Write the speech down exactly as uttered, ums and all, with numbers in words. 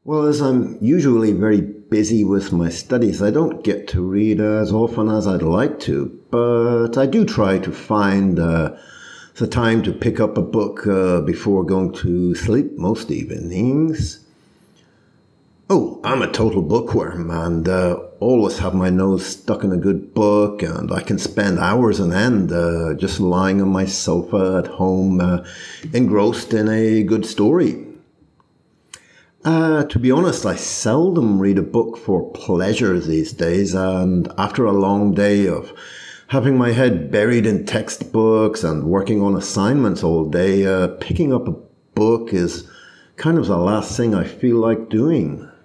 Well, as I'm usually very busy with my studies, I don't get to read as often as I'd like to, but I do try to find uh, the time to pick up a book uh, before going to sleep most evenings. Oh, I'm a total bookworm and uh, always have my nose stuck in a good book, and I can spend hours on end uh, just lying on my sofa at home, uh, engrossed in a good story. Uh, to be honest, I seldom read a book for pleasure these days, and after a long day of having my head buried in textbooks and working on assignments all day, uh, picking up a book is kind of the last thing I feel like doing.